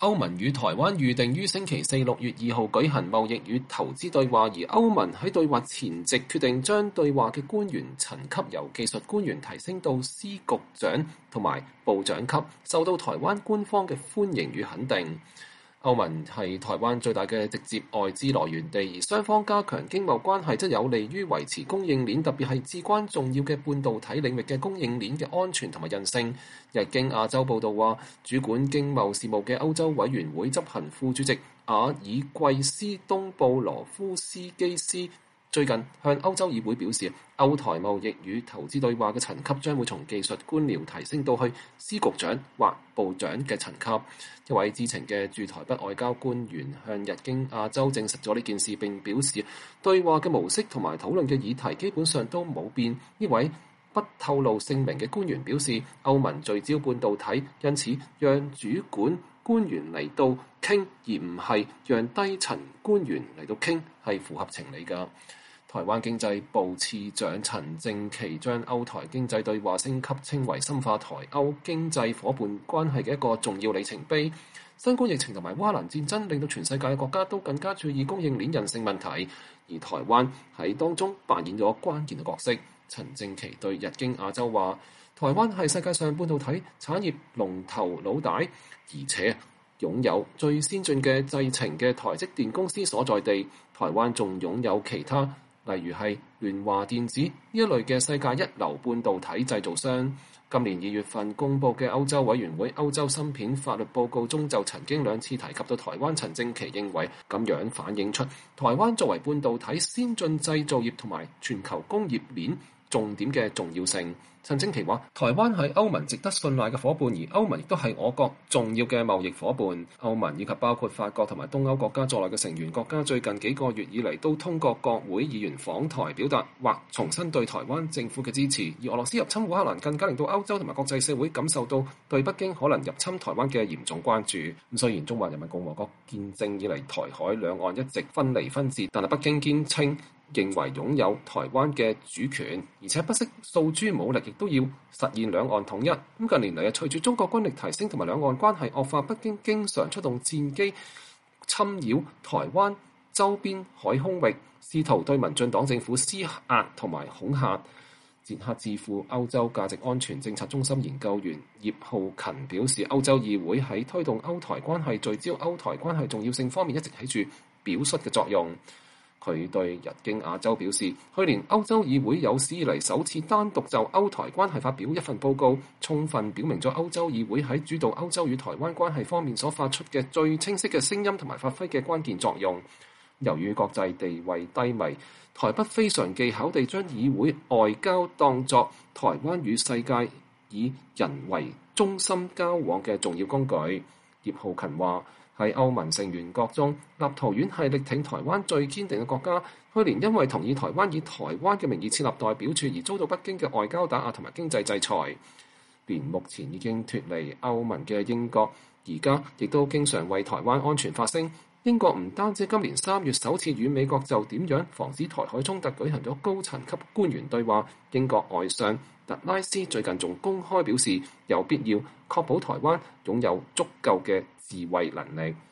歐盟與台灣預定於星期四6月2號舉行貿易與投資對話，而歐盟喺對話前夕決定將對話嘅官員層級由技術官員提升到司局長同埋部長級，受到台灣官方嘅歡迎與肯定。歐盟係台灣最大嘅直接外資來源地，而雙方加強經貿關係則有利於維持供應鏈，特別係至關重要嘅半導體領域嘅供應鏈嘅安全同埋韌性。日經亞洲報導話，主管經貿事務嘅歐洲委員會執行副主席阿爾貴斯東布羅夫斯基斯最近向歐洲議會表示，歐台貿易與投資對話嘅層級將會從技術官僚提升到去司局長或部長嘅層級。一位知情嘅駐台北外交官員向日經亞洲證實咗呢件事，並表示對話嘅模式同埋討論嘅議題基本上都冇變。呢位不透露姓名嘅官員表示，歐盟聚焦半導體，因此讓主管官員嚟到傾，而唔係讓低層官員嚟到傾，係符合情理㗎。台灣經濟部次長陳正奇將歐台經濟對話升級稱為深化台歐經濟夥伴關係嘅一個重要里程碑。新冠疫情同埋烏克蘭戰爭令到全世界嘅國家都更加注意供應鏈韌性問題，而台灣喺當中扮演咗關鍵嘅角色。陳正奇對日經亞洲話，台灣係世界上半導體產業龍頭老大，而且擁有最先進嘅製程嘅台積電公司所在地。台灣仲擁有其他，例如係聯華電子呢一類嘅世界一流半導體製造商。今年2月份公佈嘅歐洲委員會歐洲芯片法律報告中就曾經2次提及到台灣。陳正奇認為咁樣反映出台灣作為半導體先進製造業同埋全球工業鏈重點嘅重要性。陳正奇話，台灣係歐盟值得信賴嘅伙伴，而歐盟亦都係我國重要嘅貿易伙伴。歐盟以及包括法國同埋東歐國家在內嘅成員國家，最近幾個月以嚟都通過國會議員訪台，表達或重申對台灣政府嘅支持。而俄羅斯入侵烏克蘭更加令到歐洲同埋國際社會感受到對北京可能入侵台灣嘅嚴重關注。咁雖然中華人民共和國建政以嚟台海兩岸一直分離分治，但係北京堅稱認為擁有台灣嘅主權，而且不惜訴諸武力，亦都要實現兩岸統一。咁近年嚟隨住中國軍力提升同埋兩岸關係惡化，北京經常出動戰機侵擾台灣周邊海空域，試圖對民進黨政府施壓同埋恐嚇。捷克智庫歐洲價值安全政策中心研究員葉浩勤表示，歐洲議會喺推動歐台關係、聚焦歐台關係重要性方面一直起住表率嘅作用。佢對日經亞洲表示，去年歐洲議會有史以嚟首次單獨就歐台關係發表一份報告，充分表明咗歐洲議會喺主導歐洲與台灣關係方面所發出嘅最清晰嘅聲音同埋發揮嘅關鍵作用。由於國際地位低迷，台北非常技巧地將議會外交當作台灣與世界以人為中心交往嘅重要工具。葉浩勤話，喺歐盟成員國中，立陶宛係力挺台灣最堅定嘅國家。去年因為同意台灣以台灣嘅名義設立代表處而遭到北京嘅外交打壓同埋經濟制裁。連目前已經脫離歐盟嘅英國，而家亦都經常為台灣安全發聲。英國唔單止今年3月首次與美國就點樣防止台海衝突舉行咗高層級官員對話，英國外相特拉斯最近仲公開表示有必要確保台灣擁有足夠嘅自衛能力。